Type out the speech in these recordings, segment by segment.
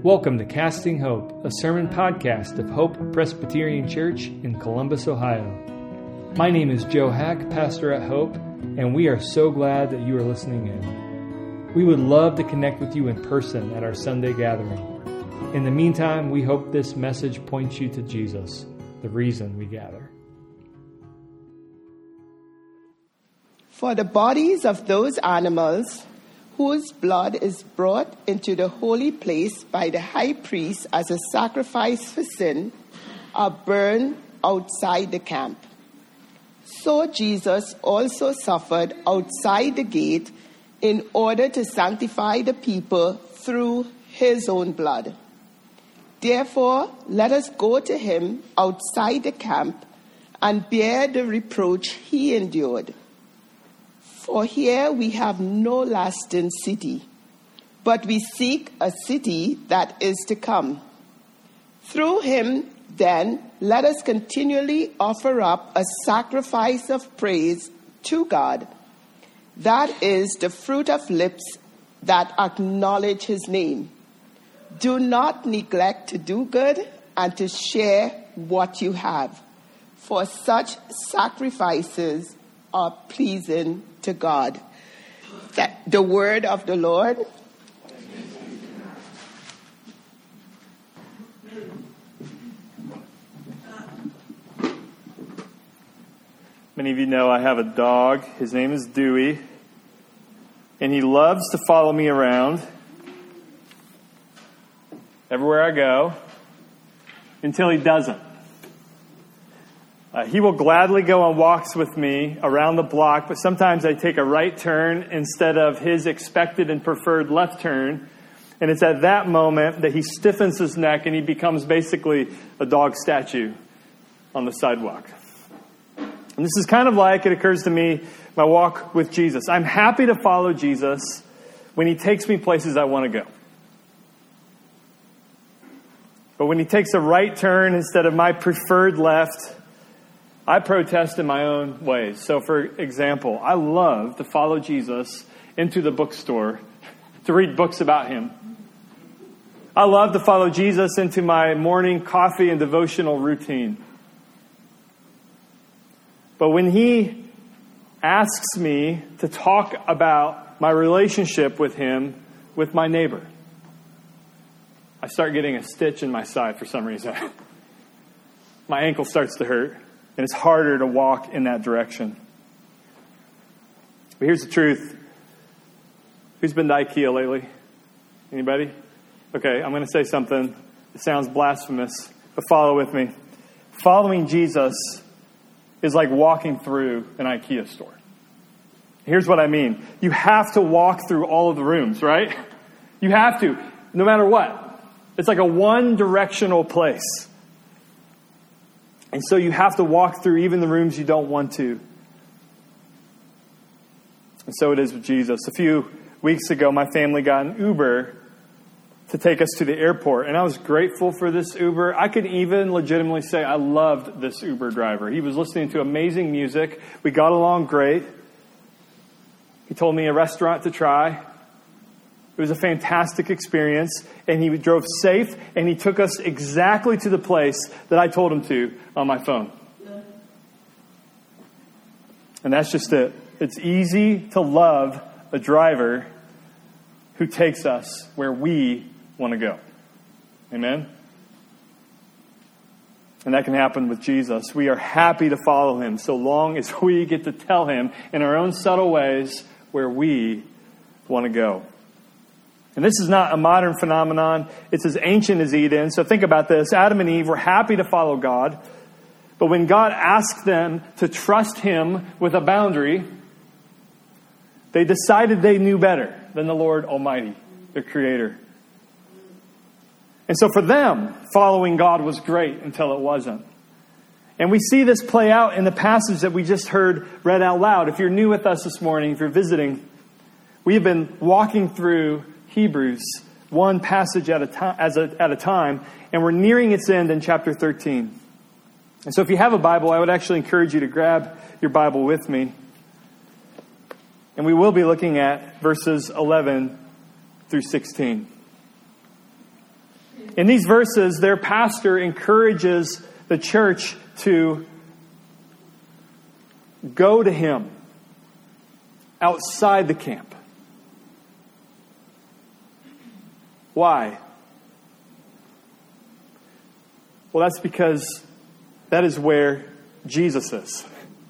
Welcome to Casting Hope, a sermon podcast of Hope Presbyterian Church in Columbus, Ohio. My name is Joe Hack, pastor at Hope, and we are so glad that you are listening in. We would love to connect with you in person at our Sunday gathering. In the meantime, we hope this message points you to Jesus, the reason we gather. For the bodies of those animals whose blood is brought into the holy place by the high priest as a sacrifice for sin are burned outside the camp. So Jesus also suffered outside the gate in order to sanctify the people through his own blood. Therefore, let us go to him outside the camp and bear the reproach he endured. For here we have no lasting city, but we seek a city that is to come. Through him, then, let us continually offer up a sacrifice of praise to God. That is the fruit of lips that acknowledge his name. Do not neglect to do good and to share what you have, for such sacrifices are pleasing to God. The word of the Lord. Many of you know I have a dog. His name is Dewey, and he loves to follow me around everywhere I go until he doesn't. He will gladly go on walks with me around the block, but sometimes I take a right turn instead of his expected and preferred left turn. And it's at that moment that he stiffens his neck and he becomes basically a dog statue on the sidewalk. And this is kind of like, it occurs to me, my walk with Jesus. I'm happy to follow Jesus when he takes me places I want to go. But when he takes a right turn instead of my preferred left, I protest in my own ways. So, for example, I love to follow Jesus into the bookstore to read books about him. I love to follow Jesus into my morning coffee and devotional routine. But when he asks me to talk about my relationship with him, with my neighbor, I start getting a stitch in my side for some reason. My ankle starts to hurt. And it's harder to walk in that direction. But here's the truth. Who's been to IKEA lately? Anybody? Okay, I'm going to say something. It sounds blasphemous, but follow with me. Following Jesus is like walking through an IKEA store. Here's what I mean. You have to walk through all of the rooms, right? You have to, no matter what. It's like a one-directional place. And so you have to walk through even the rooms you don't want to. And so it is with Jesus. A few weeks ago, my family got an Uber to take us to the airport. And I was grateful for this Uber. I could even legitimately say I loved this Uber driver. He was listening to amazing music. We got along great. He told me a restaurant to try. It was a fantastic experience, and he drove safe, and he took us exactly to the place that I told him to on my phone. And that's just it. It's easy to love a driver who takes us where we want to go. Amen? And that can happen with Jesus. We are happy to follow him so long as we get to tell him in our own subtle ways where we want to go. And this is not a modern phenomenon. It's as ancient as Eden. So think about this. Adam and Eve were happy to follow God. But when God asked them to trust him with a boundary, they decided they knew better than the Lord Almighty, their Creator. And so for them, following God was great until it wasn't. And we see this play out in the passage that we just heard read out loud. If you're new with us this morning, if you're visiting, we have been walking through Hebrews, one passage at a time, and we're nearing its end in chapter 13. And so if you have a Bible, I would actually encourage you to grab your Bible with me. And we will be looking at verses 11 through 16. In these verses, their pastor encourages the church to go to him outside the camp. Why? Well, that's because that is where Jesus is.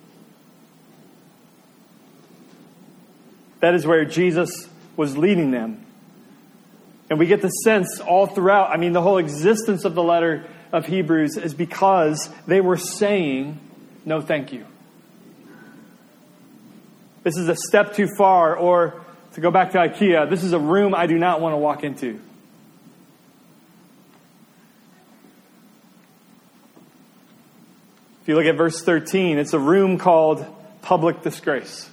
That is where Jesus was leading them. And we get the sense all throughout, the whole existence of the letter of Hebrews is because they were saying, no, thank you. This is a step too far, or to go back to IKEA, this is a room I do not want to walk into. If you look at verse 13, it's a room called public disgrace.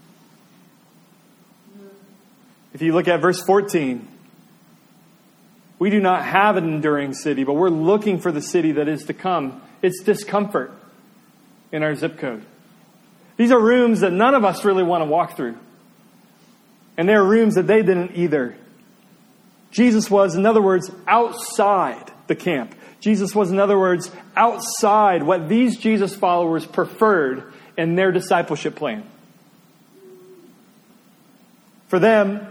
If you look at verse 14, we do not have an enduring city, but we're looking for the city that is to come. It's discomfort in our zip code. These are rooms that none of us really want to walk through. And they're rooms that they didn't either. Jesus was, in other words, outside the camp. Jesus was, in other words, outside what these Jesus followers preferred in their discipleship plan. For them,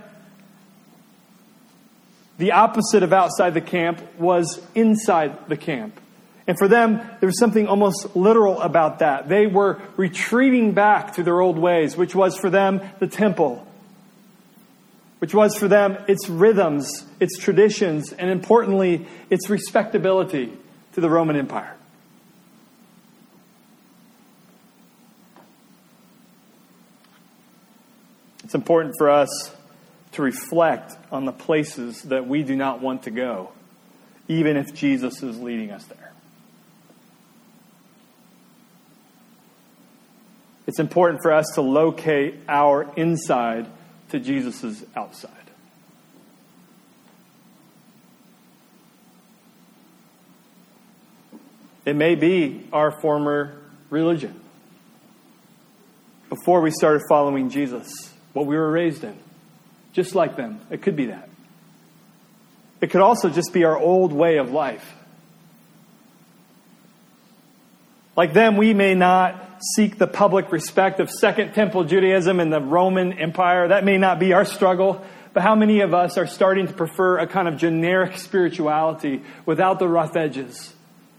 the opposite of outside the camp was inside the camp. And for them, there was something almost literal about that. They were retreating back to their old ways, which was for them the temple, which was for them its rhythms, its traditions, and importantly, its respectability to the Roman Empire. It's important for us to reflect on the places that we do not want to go, even if Jesus is leading us there. It's important for us to locate our inside to Jesus' outside. It may be our former religion. Before we started following Jesus, what we were raised in. Just like them. It could be that. It could also just be our old way of life. Like them, we may not seek the public respect of Second Temple Judaism and the Roman Empire. That may not be our struggle. But how many of us are starting to prefer a kind of generic spirituality without the rough edges?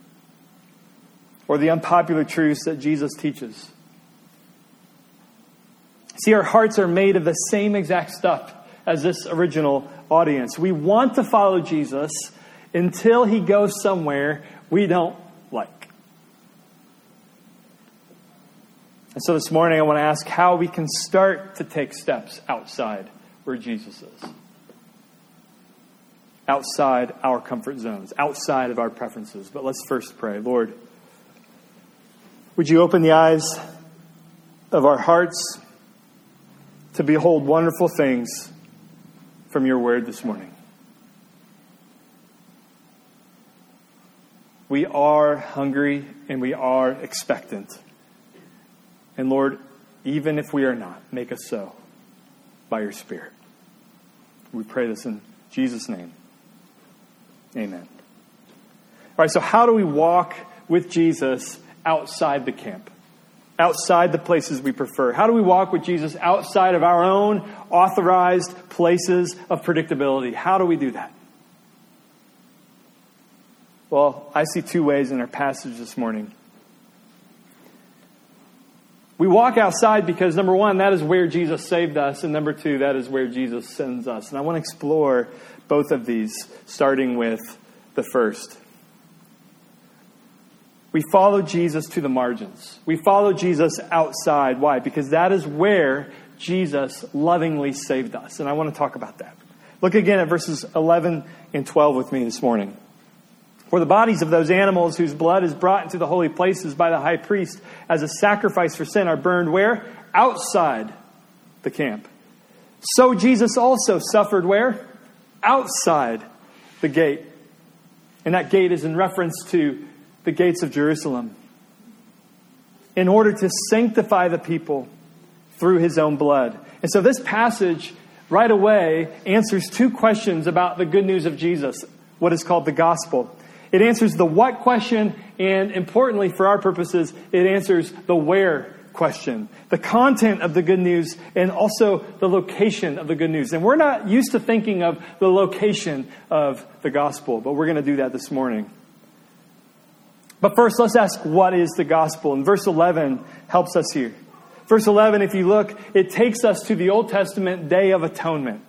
Or the unpopular truths that Jesus teaches? See, our hearts are made of the same exact stuff as this original audience. We want to follow Jesus until he goes somewhere we don't like. And so this morning I want to ask how we can start to take steps outside where Jesus is. Outside our comfort zones, outside of our preferences. But let's first pray. Lord, would you open the eyes of our hearts to behold wonderful things from your word this morning. We are hungry and we are expectant. And Lord, even if we are not, make us so by your Spirit. We pray this in Jesus' name. Amen. All right, so how do we walk with Jesus outside the camp? Outside the places we prefer? How do we walk with Jesus outside of our own authorized places of predictability? How do we do that? Well, I see two ways in our passage this morning. We walk outside because, number one, that is where Jesus saved us. And number two, that is where Jesus sends us. And I want to explore both of these, starting with the first. We follow Jesus to the margins. We follow Jesus outside. Why? Because that is where Jesus lovingly saved us. And I want to talk about that. Look again at verses 11 and 12 with me this morning. For the bodies of those animals whose blood is brought into the holy places by the high priest as a sacrifice for sin are burned where? Outside the camp. So Jesus also suffered where? Outside the gate. And that gate is in reference to the gates of Jerusalem, in order to sanctify the people through his own blood. And so this passage right away answers two questions about the good news of Jesus. what is called the gospel. It answers the what question, and importantly for our purposes, it answers the where question. The content of the good news and also the location of the good news. And we're not used to thinking of the location of the gospel, but we're going to do that this morning. But first, let's ask, what is the gospel? And verse 11 helps us here. Verse 11, if you look, it takes us to the Old Testament Day of Atonement.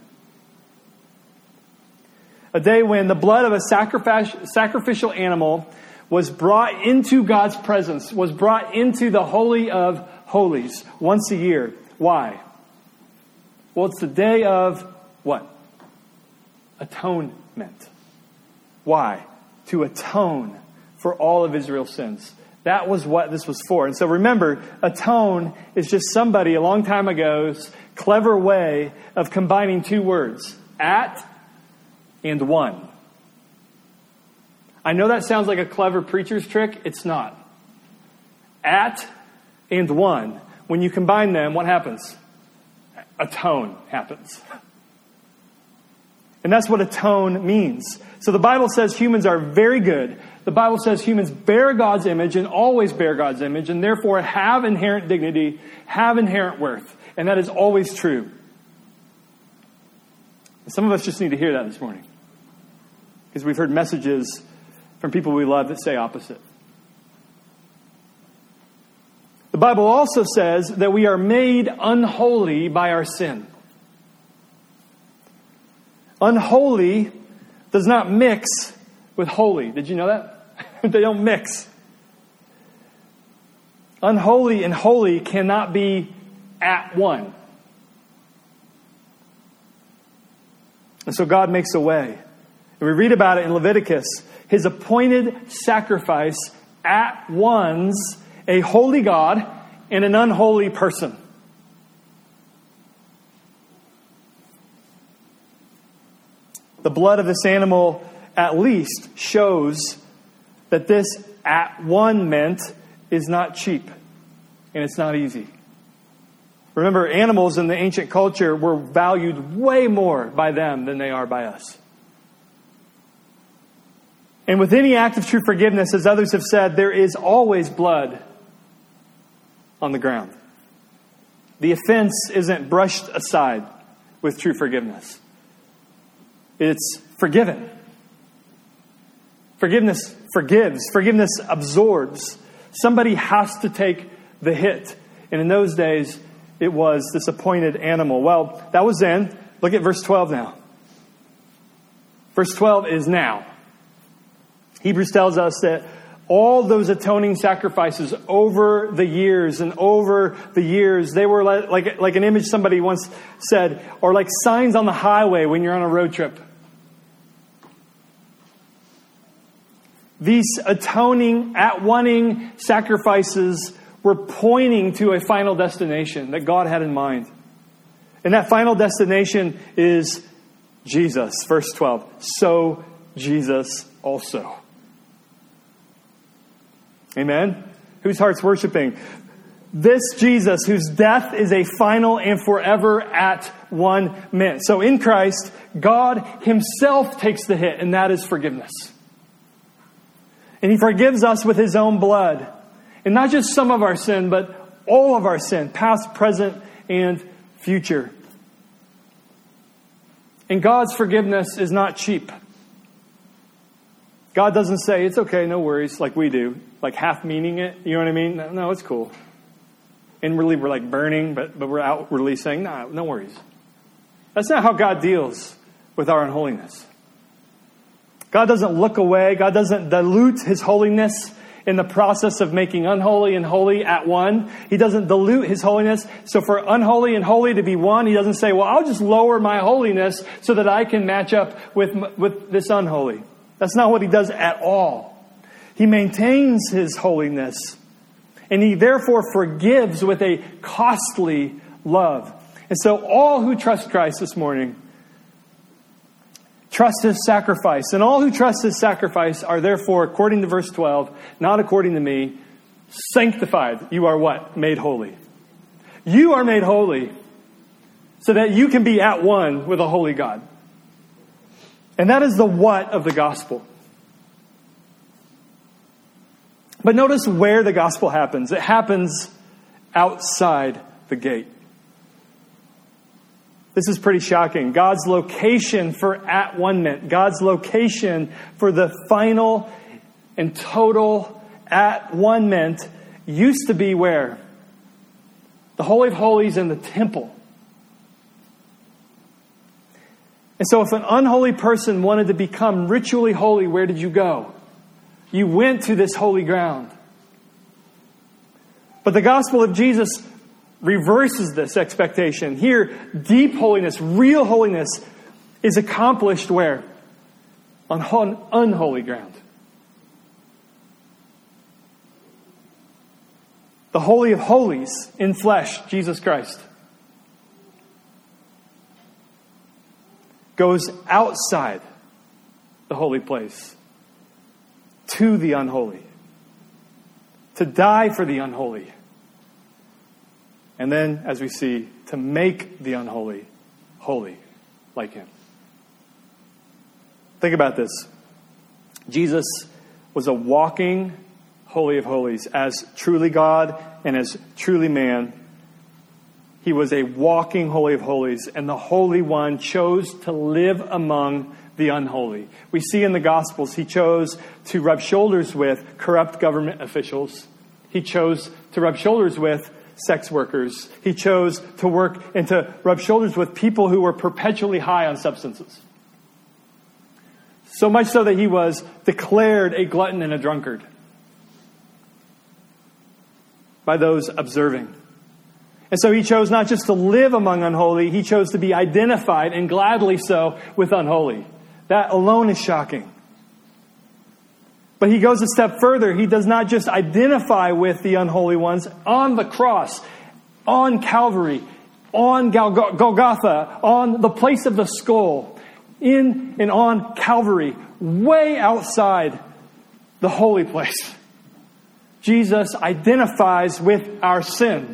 A day when the blood of a sacrificial animal was brought into God's presence, was brought into the Holy of Holies once a year. Why? Well, it's the day of what? Atonement. Why? To atone for all of Israel's sins. That was what this was for. And so remember, atone is just somebody a long time ago's clever way of combining two words. At and one. I know that sounds like a clever preacher's trick. It's not. At and one. When you combine them, what happens? Atone happens. And that's what atone means. So the Bible says humans are very good. The Bible says humans bear God's image and always bear God's image, and therefore have inherent dignity, have inherent worth. And that is always true. And some of us just need to hear that this morning, because we've heard messages from people we love that say opposite. The Bible also says that we are made unholy by our sin. Unholy does not mix with holy. Did you know that? They don't mix. Unholy and holy cannot be at one. And so God makes a way. And we read about it in Leviticus. His appointed sacrifice at one's a holy God and an unholy person. The blood of this animal at least shows that this at one meant is not cheap and it's not easy. Remember, animals in the ancient culture were valued way more by them than they are by us. And with any act of true forgiveness, as others have said, there is always blood on the ground. The offense isn't brushed aside with true forgiveness. It's forgiven. Forgiveness forgives. Forgiveness absorbs. Somebody has to take the hit. And in those days, it was this appointed animal. Well, that was then. Look at verse 12 now. Verse 12 is now. Hebrews tells us that all those atoning sacrifices over the years, they were like an image somebody once said, or like signs on the highway when you're on a road trip. These atoning, at-one-ing sacrifices were pointing to a final destination that God had in mind. And that final destination is Jesus. Verse 12. So Jesus also. Amen? Whose heart's worshiping? This Jesus, whose death is a final and forever at one meant. So in Christ, God himself takes the hit, and that is forgiveness. And he forgives us with his own blood. And not just some of our sin, but all of our sin, past, present, and future. And God's forgiveness is not cheap. God doesn't say, it's okay, no worries, like we do. Like half meaning it, you know what I mean? No, it's cool. Inwardly, we're like burning, but we're outwardly saying, no worries. That's not how God deals with our unholiness. God doesn't look away. God doesn't dilute his holiness in the process of making unholy and holy at one. He doesn't dilute his holiness. So for unholy and holy to be one, he doesn't say, well, I'll just lower my holiness so that I can match up with this unholy. That's not what he does at all. He maintains his holiness, and he therefore forgives with a costly love. And so all who trust Christ this morning trust his sacrifice. And all who trust his sacrifice are therefore, according to verse 12, not according to me, sanctified. You are what? Made holy. You are made holy so that you can be at one with a holy God. And that is the what of the gospel. But notice where the gospel happens. It happens outside the gate. This is pretty shocking. God's location for at-one-ment, God's location for the final and total at-one-ment used to be where? The Holy of Holies in the temple. And so if an unholy person wanted to become ritually holy, where did you go? You went to this holy ground. But the gospel of Jesus reverses this expectation. Here, deep holiness, real holiness is accomplished where? On unholy ground. The Holy of Holies in flesh, Jesus Christ, goes outside the holy place to the unholy, to die for the unholy. And then, as we see, to make the unholy holy like him. Think about this. Jesus was a walking Holy of Holies. As truly God and as truly man, he was a walking Holy of Holies. And the Holy One chose to live among the unholy. We see in the Gospels, he chose to rub shoulders with corrupt government officials. He chose to rub shoulders with sex workers. He chose to work and to rub shoulders with people who were perpetually high on substances. So much so that he was declared a glutton and a drunkard by those observing. And so he chose not just to live among unholy, he chose to be identified, and gladly so, with unholy. That alone is shocking. But he goes a step further. He does not just identify with the unholy ones on the cross, on Calvary, on Golgotha, on the place of the skull, in and on Calvary, way outside the holy place. Jesus identifies with our sin.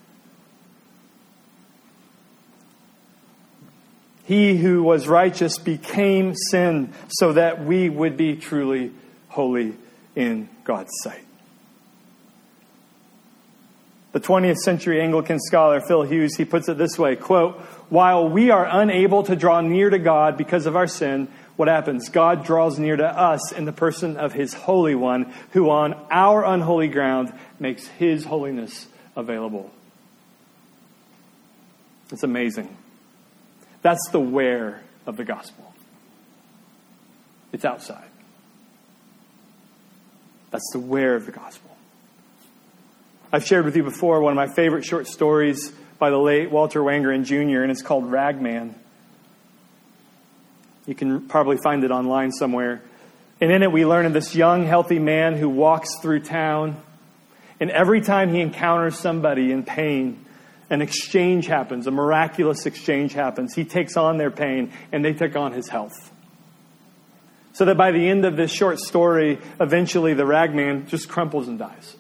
He who was righteous became sin so that we would be truly holy in God's sight. The 20th century Anglican scholar Phil Hughes, he puts it this way, quote, "While we are unable to draw near to God because of our sin, what happens? God draws near to us in the person of His Holy One, who on our unholy ground makes His holiness available." It's amazing. That's the where of the gospel. It's outside. That's the where of the gospel. I've shared with you before one of my favorite short stories by the late Walter Wangerin Jr., and it's called Ragman. You can probably find it online somewhere. And in it we learn of this young, healthy man who walks through town, and every time he encounters somebody in pain, an exchange happens, a miraculous exchange happens. He takes on their pain, and they take on his health. So that by the end of this short story, eventually the ragman just crumples and dies.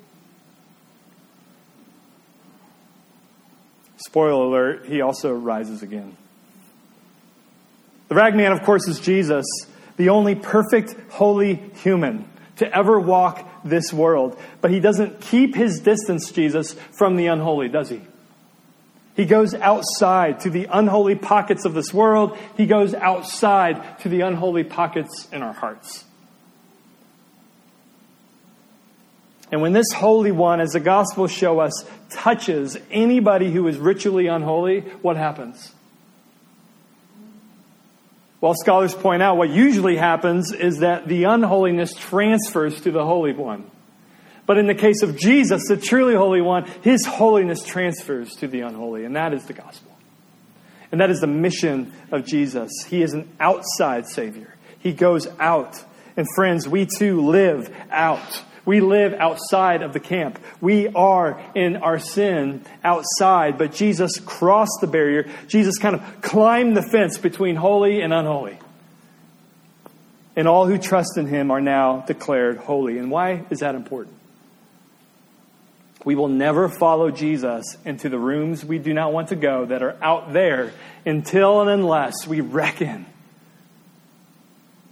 Spoiler alert, he also rises again. The ragman, of course, is Jesus, the only perfect, holy human to ever walk this world. But he doesn't keep his distance, Jesus, from the unholy, does he? He goes outside to the unholy pockets of this world. He goes outside to the unholy pockets in our hearts. And when this Holy One, as the Gospels show us, touches anybody who is ritually unholy, what happens? Well, scholars point out what usually happens is that the unholiness transfers to the Holy One. But in the case of Jesus, the truly Holy One, His holiness transfers to the unholy. And that is the gospel. And that is the mission of Jesus. He is an outside Savior. He goes out. And friends, we too live out. We live outside of the camp. We are in our sin outside, but Jesus crossed the barrier. Jesus kind of climbed the fence between holy and unholy. And all who trust in Him are now declared holy. And why is that important? We will never follow Jesus into the rooms we do not want to go that are out there until and unless we reckon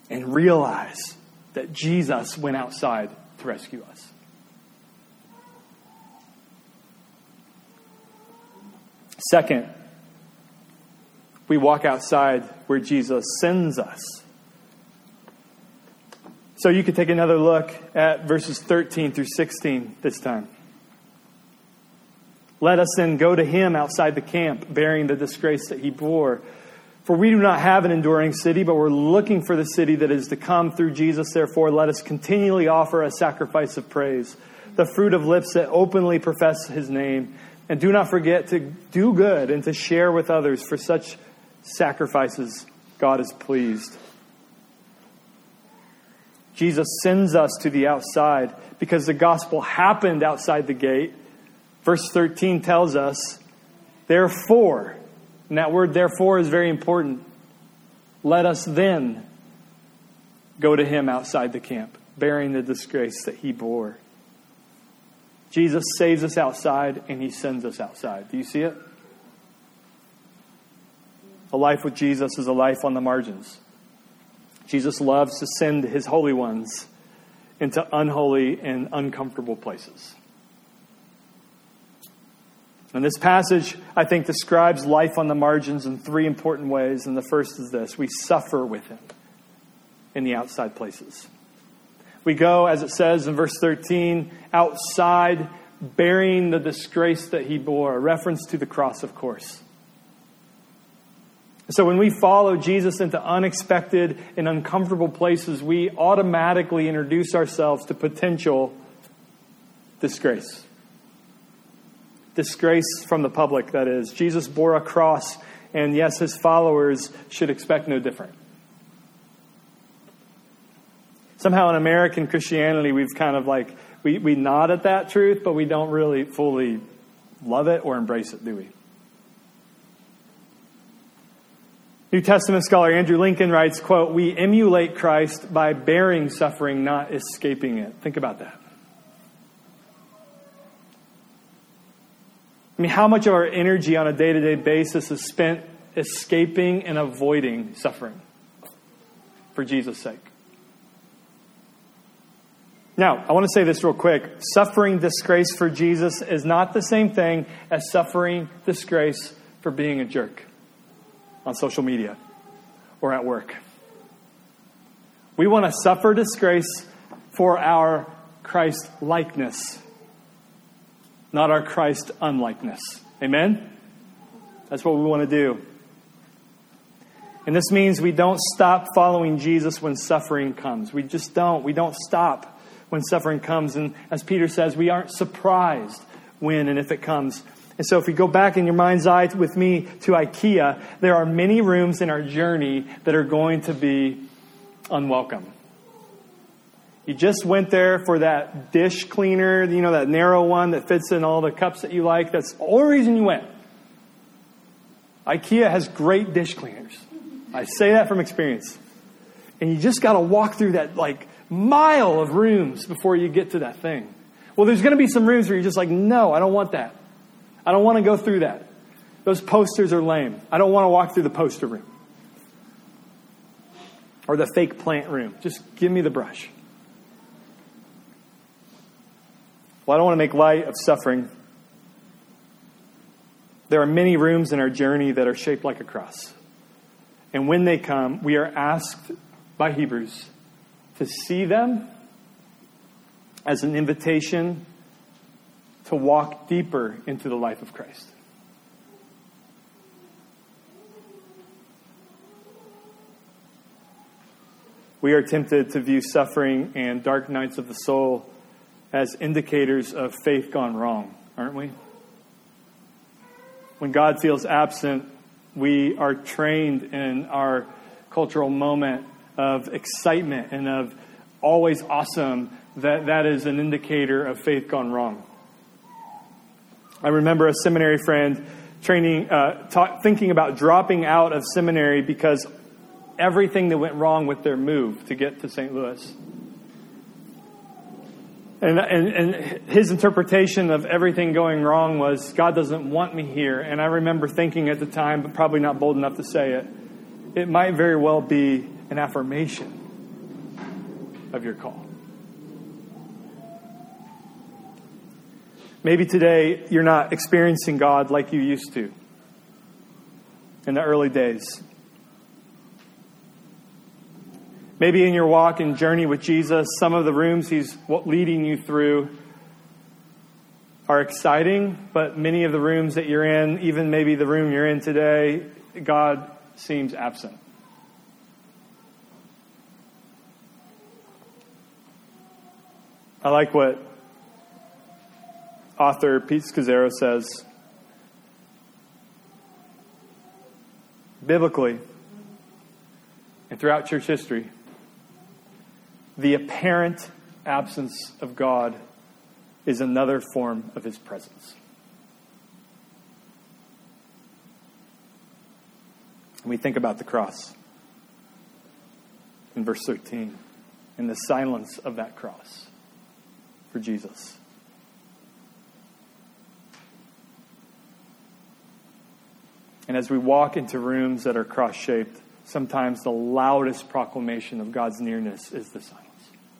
and realize that Jesus went outside to rescue us. Second, we walk outside where Jesus sends us. So you could take another look at verses 13 through 16 this time. Let us then go to him outside the camp, bearing the disgrace that he bore. For we do not have an enduring city, but we're looking for the city that is to come through Jesus. Therefore, let us continually offer a sacrifice of praise, the fruit of lips that openly profess his name. And do not forget to do good and to share with others, for such sacrifices God is pleased. Jesus sends us to the outside because the gospel happened outside the gate. Verse 13 tells us, therefore, and that word therefore is very important. Let us then go to him outside the camp, bearing the disgrace that he bore. Jesus saves us outside and he sends us outside. Do you see it? A life with Jesus is a life on the margins. Jesus loves to send his holy ones into unholy and uncomfortable places. And this passage, I think, describes life on the margins in three important ways. And the first is this: we suffer with him in the outside places. We go, as it says in verse 13, outside bearing the disgrace that he bore, a reference to the cross, of course. So when we follow Jesus into unexpected and uncomfortable places, we automatically introduce ourselves to potential disgrace. Disgrace from the public, that is. Jesus bore a cross, and yes, his followers should expect no different. Somehow in American Christianity, we've kind of like, we nod at that truth, but we don't really fully love it or embrace it, do we? New Testament scholar Andrew Lincoln writes, quote, "We emulate Christ by bearing suffering, not escaping it." Think about that. I mean, how much of our energy on a day-to-day basis is spent escaping and avoiding suffering for Jesus' sake? Now, I want to say this real quick. Suffering disgrace for Jesus is not the same thing as suffering disgrace for being a jerk on social media or at work. We want to suffer disgrace for our Christ-likeness, not our Christ-unlikeness. Amen? That's what we want to do. And this means we don't stop following Jesus when suffering comes. We just don't. We don't stop when suffering comes. And as Peter says, we aren't surprised when and if it comes. And so if you go back in your mind's eye with me to IKEA, there are many rooms in our journey that are going to be unwelcome. You just went there for that dish cleaner, you know, that narrow one that fits in all the cups that you like. That's the only reason you went. IKEA has great dish cleaners. I say that from experience. And you just got to walk through that like mile of rooms before you get to that thing. Well, there's going to be some rooms where you're just like, no, I don't want that. I don't want to go through that. Those posters are lame. I don't want to walk through the poster room. Or the fake plant room. Just give me the brush. Well, I don't want to make light of suffering. There are many rooms in our journey that are shaped like a cross. And when they come, we are asked by Hebrews to see them as an invitation to walk deeper into the life of Christ. We are tempted to view suffering and dark nights of the soul as indicators of faith gone wrong, aren't we? When God feels absent, we are trained in our cultural moment of excitement and of always awesome that is an indicator of faith gone wrong. I remember a seminary friend thinking about dropping out of seminary because everything that went wrong with their move to get to St. Louis. And his interpretation of everything going wrong was, God doesn't want me here. And I remember thinking at the time, but probably not bold enough to say it, it might very well be an affirmation of your call. Maybe today you're not experiencing God like you used to in the early days. Maybe in your walk and journey with Jesus, some of the rooms He's leading you through are exciting, but many of the rooms that you're in, even maybe the room you're in today, God seems absent. I like what author Pete Scazzero says. Biblically, and throughout church history, the apparent absence of God is another form of His presence. And we think about the cross in verse 13 and the silence of that cross for Jesus. And as we walk into rooms that are cross-shaped, sometimes the loudest proclamation of God's nearness is the silence.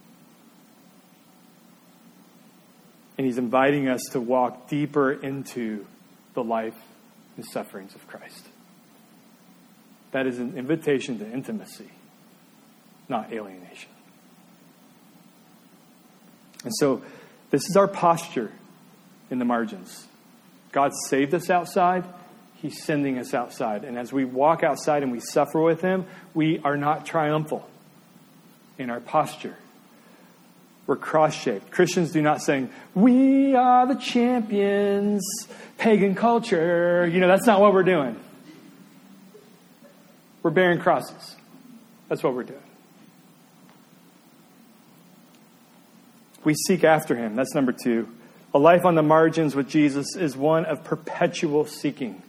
And He's inviting us to walk deeper into the life and sufferings of Christ. That is an invitation to intimacy, not alienation. And so, this is our posture in the margins. God saved us outside. He's sending us outside. And as we walk outside and we suffer with Him, we are not triumphal in our posture. We're cross-shaped. Christians do not sing, "We are the champions, pagan culture." That's not what we're doing. We're bearing crosses. That's what we're doing. We seek after Him. That's number 2. A life on the margins with Jesus is one of perpetual seeking.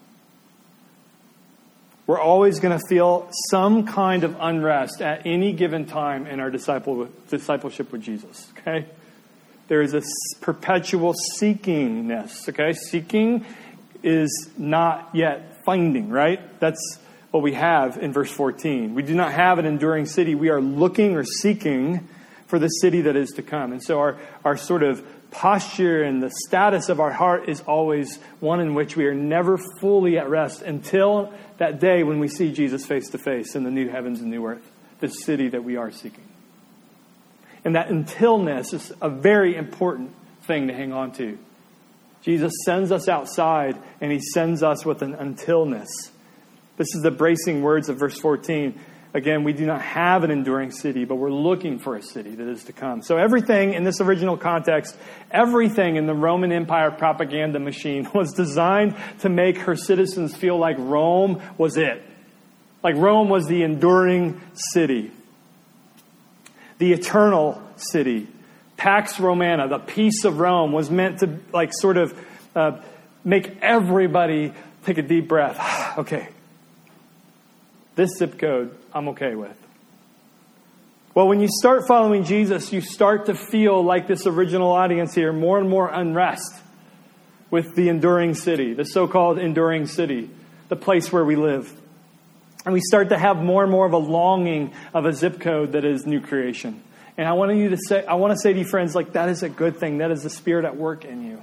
We're always going to feel some kind of unrest at any given time in our discipleship with Jesus. Okay? There is a perpetual seekingness. Okay? Seeking is not yet finding, right? That's what we have in verse 14. We do not have an enduring city. We are looking or seeking for the city that is to come. And so our sort of posture and the status of our heart is always one in which we are never fully at rest until that day when we see Jesus face to face in the new heavens and new earth, the city that we are seeking. And that untilness is a very important thing to hang on to. Jesus sends us outside and He sends us with an untilness. This is the bracing words of verse 14. Again, we do not have an enduring city, but we're looking for a city that is to come. So everything in this original context, everything in the Roman Empire propaganda machine was designed to make her citizens feel like Rome was it. Like Rome was the enduring city. The eternal city. Pax Romana, the peace of Rome, was meant to make everybody take a deep breath. Okay. This zip code, I'm okay with. Well, when you start following Jesus, you start to feel like this original audience here, more and more unrest with the enduring city, the so-called enduring city, the place where we live. And we start to have more and more of a longing of a zip code that is new creation. And I want to say to you, friends, like that is a good thing. That is the Spirit at work in you.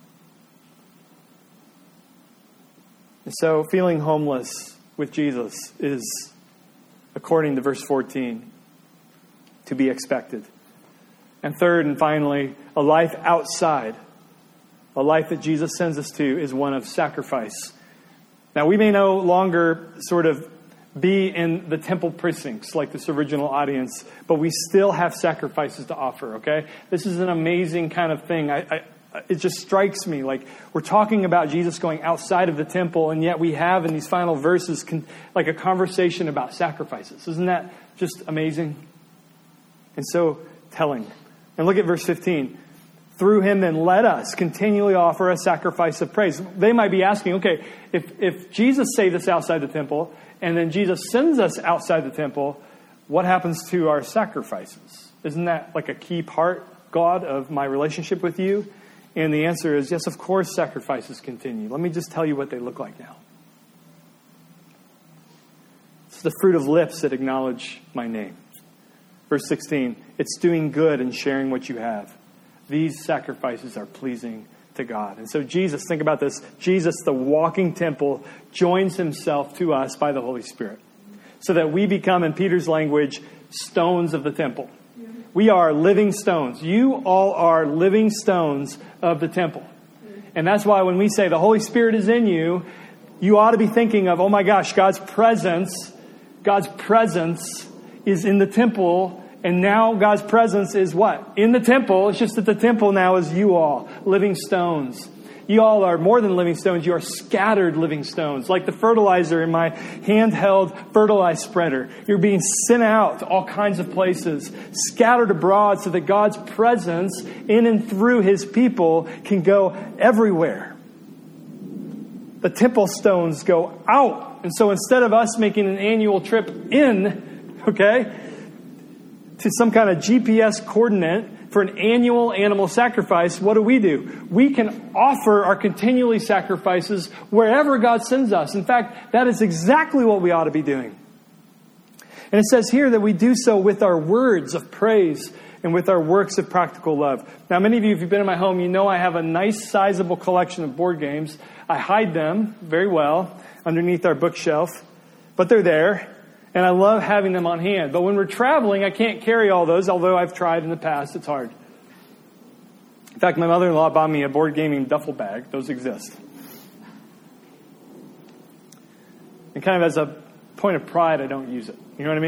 And so feeling homeless with Jesus is, according to verse 14, to be expected. And third and finally, a life outside, a life that Jesus sends us to, is one of sacrifice. Now, we may no longer sort of be in the temple precincts like this original audience, but we still have sacrifices to offer, okay? This is an amazing kind of thing. It just strikes me like we're talking about Jesus going outside of the temple, and yet we have in these final verses like a conversation about sacrifices. Isn't that just amazing? And so telling. And look at verse 15. Through Him then let us continually offer a sacrifice of praise. They might be asking, okay, if Jesus saved us outside the temple, and then Jesus sends us outside the temple, what happens to our sacrifices? Isn't that like a key part, God, of my relationship with you? And the answer is, yes, of course, sacrifices continue. Let me just tell you what they look like now. It's the fruit of lips that acknowledge my name. Verse 16, it's doing good and sharing what you have. These sacrifices are pleasing to God. And so Jesus, think about this. Jesus, the walking temple, joins himself to us by the Holy Spirit so that we become, in Peter's language, stones of the temple. We are living stones. You all are living stones of the temple. And that's why when we say the Holy Spirit is in you, you ought to be thinking of, oh my gosh, God's presence is in the temple. And now God's presence is what? In the temple. It's just that the temple now is you all, living stones. You all are more than living stones. You are scattered living stones. Like the fertilizer in my handheld fertilizer spreader. You're being sent out to all kinds of places, scattered abroad so that God's presence in and through his people can go everywhere. The temple stones go out. And so instead of us making an annual trip in, to some kind of GPS coordinate for an annual animal sacrifice, what do? We can offer our continually sacrifices wherever God sends us. In fact, that is exactly what we ought to be doing. And it says here that we do so with our words of praise and with our works of practical love. Now, many of you, if you've been in my home, you know I have a nice, sizable collection of board games. I hide them very well underneath our bookshelf, but they're there. And I love having them on hand. But when we're traveling, I can't carry all those, although I've tried in the past. It's hard. In fact, my mother-in-law bought me a board gaming duffel bag. Those exist. And kind of as a point of pride, I don't use it. You know what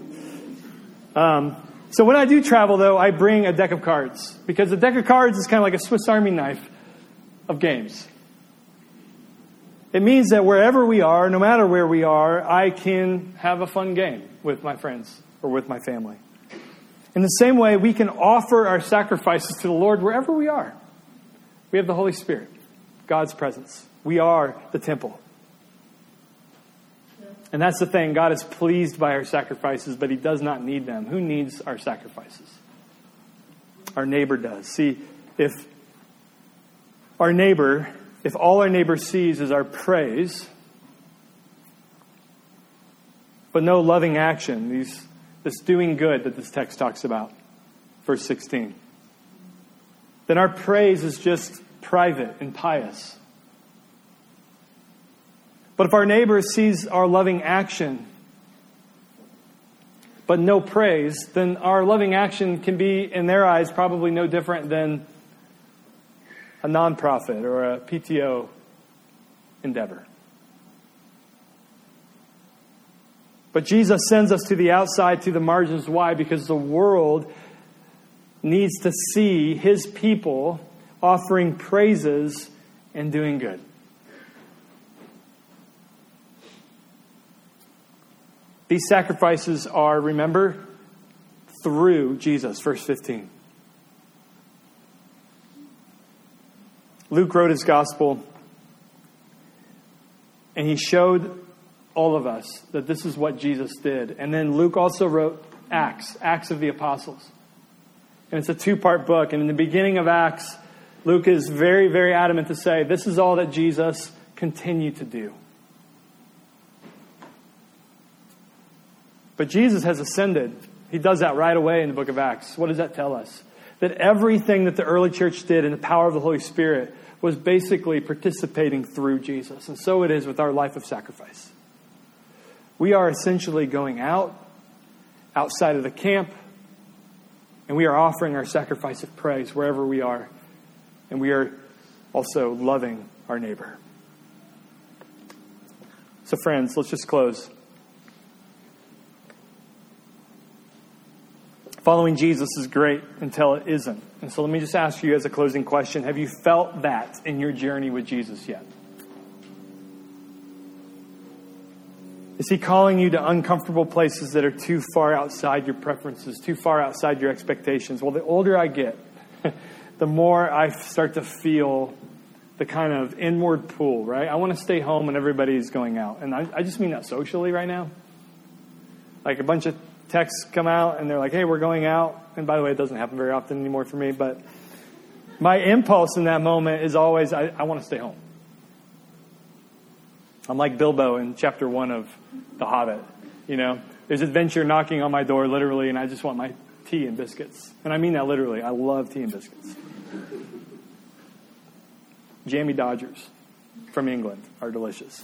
I mean? So when I do travel, though, I bring a deck of cards. Because a deck of cards is kind of like a Swiss Army knife of games. It means that wherever we are, no matter where we are, I can have a fun game with my friends or with my family. In the same way, we can offer our sacrifices to the Lord wherever we are. We have the Holy Spirit, God's presence. We are the temple. And that's the thing. God is pleased by our sacrifices, but he does not need them. Who needs our sacrifices? Our neighbor does. See, if all our neighbor sees is our praise, but no loving action, this doing good that this text talks about, verse 16, then our praise is just private and pious. But if our neighbor sees our loving action, but no praise, then our loving action can be, in their eyes, probably no different than a nonprofit or a PTO endeavor. But Jesus sends us to the outside, to the margins. Why? Because the world needs to see his people offering praises and doing good. These sacrifices are, remember, through Jesus, verse 15. Luke wrote his gospel, and he showed all of us that this is what Jesus did. And then Luke also wrote Acts of the Apostles. And it's a 2-part book. And in the beginning of Acts, Luke is very, very adamant to say, this is all that Jesus continued to do. But Jesus has ascended. He does that right away in the book of Acts. What does that tell us? That everything that the early church did in the power of the Holy Spirit was basically participating through Jesus. And so it is with our life of sacrifice. We are essentially going outside of the camp, and we are offering our sacrifice of praise wherever we are. And we are also loving our neighbor. So friends, let's just close. Following Jesus is great until it isn't. And so let me just ask you as a closing question, have you felt that in your journey with Jesus yet? Is he calling you to uncomfortable places that are too far outside your preferences, too far outside your expectations? Well, the older I get, the more I start to feel the kind of inward pull, right? I want to stay home when everybody's going out. And I just mean that socially right now. Like a bunch of texts come out and they're like, hey, we're going out. And by the way, it doesn't happen very often anymore for me. But my impulse in that moment is always, I want to stay home. I'm like Bilbo in chapter 1 of The Hobbit, There's adventure knocking on my door, literally, and I just want my tea and biscuits. And I mean that literally. I love tea and biscuits. Jammy Dodgers from England are delicious.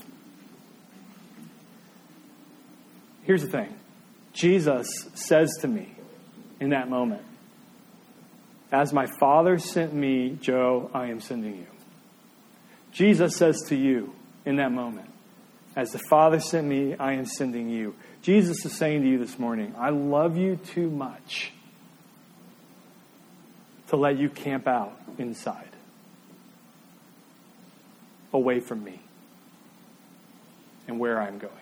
Here's the thing. Jesus says to me in that moment, as my Father sent me, Joe, I am sending you. Jesus says to you in that moment, as the Father sent me, I am sending you. Jesus is saying to you this morning, I love you too much to let you camp out inside, away from me and where I'm going.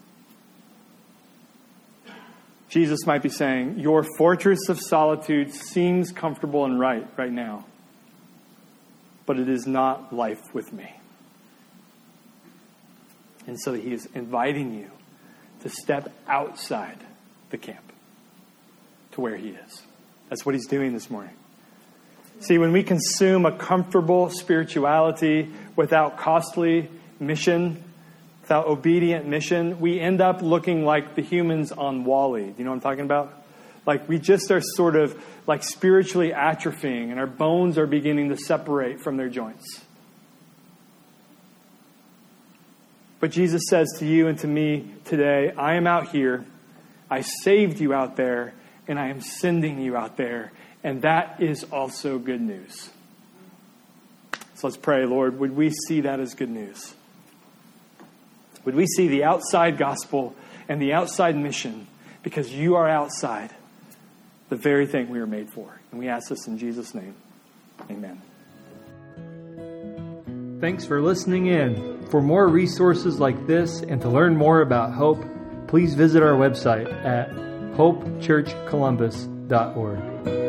Jesus might be saying, your fortress of solitude seems comfortable and right now, but it is not life with me. And so he is inviting you to step outside the camp to where he is. That's what he's doing this morning. See, when we consume a comfortable spirituality without costly mission, without obedient mission, we end up looking like the humans on WALL-E. Do you know what I'm talking about? Like we just are sort of like spiritually atrophying and our bones are beginning to separate from their joints. But Jesus says to you and to me today, I am out here, I saved you out there, and I am sending you out there. And that is also good news. So let's pray, Lord, would we see that as good news? Would we see the outside gospel and the outside mission because you are outside the very thing we were made for. And we ask this in Jesus' name. Amen. Thanks for listening in. For more resources like this and to learn more about Hope, please visit our website at hopechurchcolumbus.org.